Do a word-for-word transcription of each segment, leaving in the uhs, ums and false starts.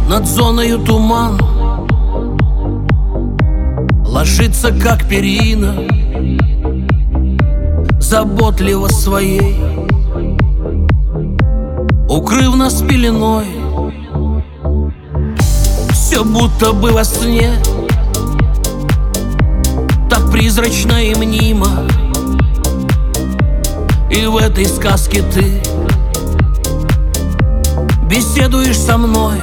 Над зоною туман ложится, как перина, заботливо своей, укрыв нас пеленой. Все будто бы во сне, так призрачно и мнимо. И в этой сказке ты беседуешь со мной,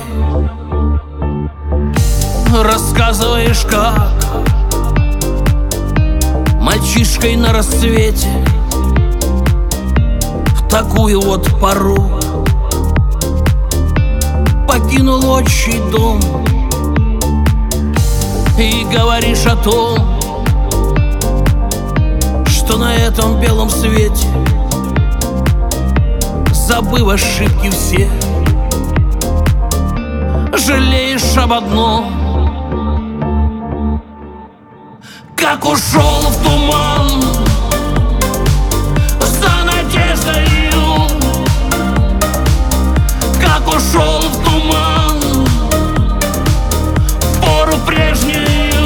рассказываешь, как мальчишкой на рассвете в такую вот пору покинул отчий дом. И говоришь о том, что на этом белом свете, забыв ошибки все, жалеешь об одном: как ушел в туман за надеждою, как ушел в туман в пору прежнюю,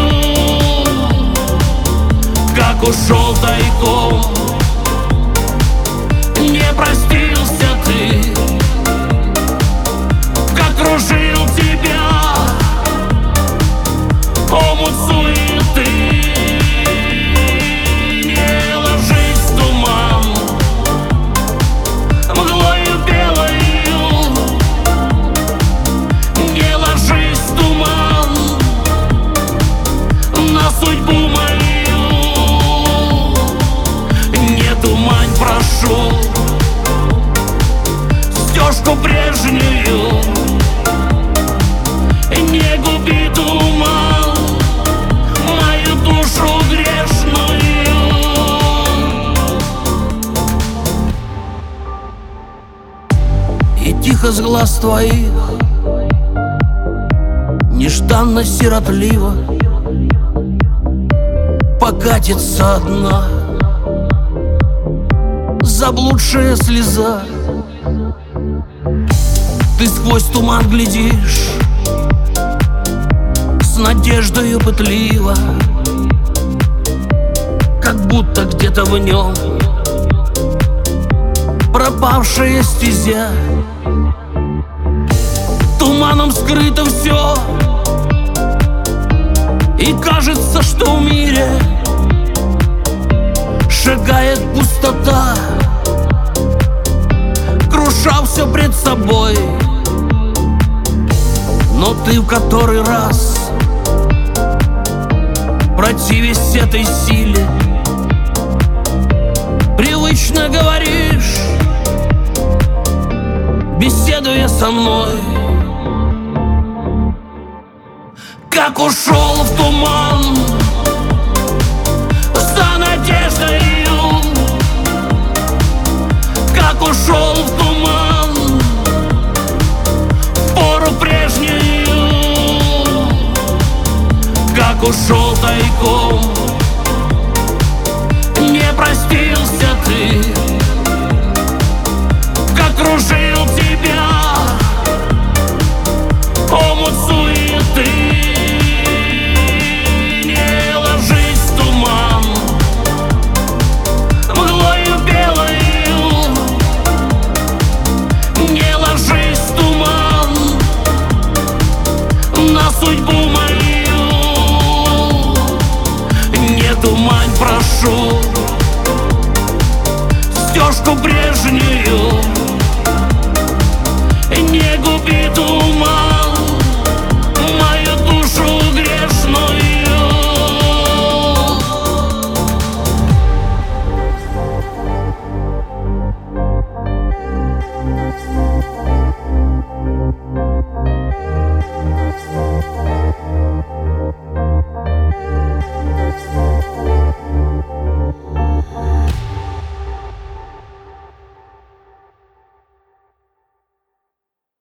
как ушел тайком, не простился ты, как кружил тебя омут суеты. Не ложись в туман мглою белою, не ложись в туман на судьбу мою. Не тумань, прошу, стежку прежнюю, не губи туман мою душу грешную. И тихо с глаз твоих, нежданно сиротливо, покатится одна заблудшая слеза. Ты сквозь туман глядишь с надеждою пытливо, как будто где-то в нем пропавшая стезя. Туманом скрыто все, и кажется, что в мире шагает пустота, круша все пред собой. Но ты в который раз, противясь этой силе, привычно говоришь, беседуя со мной: как ушел в туман за надеждою, как ушел в туман в пору прежнюю, как ушел тайком, не простился ты, как кружил тебя омут суеты. Не ложись в туман мглою белою, не ложись в туман на судьбу мою. Не тумань, прошу, стежку прежнюю,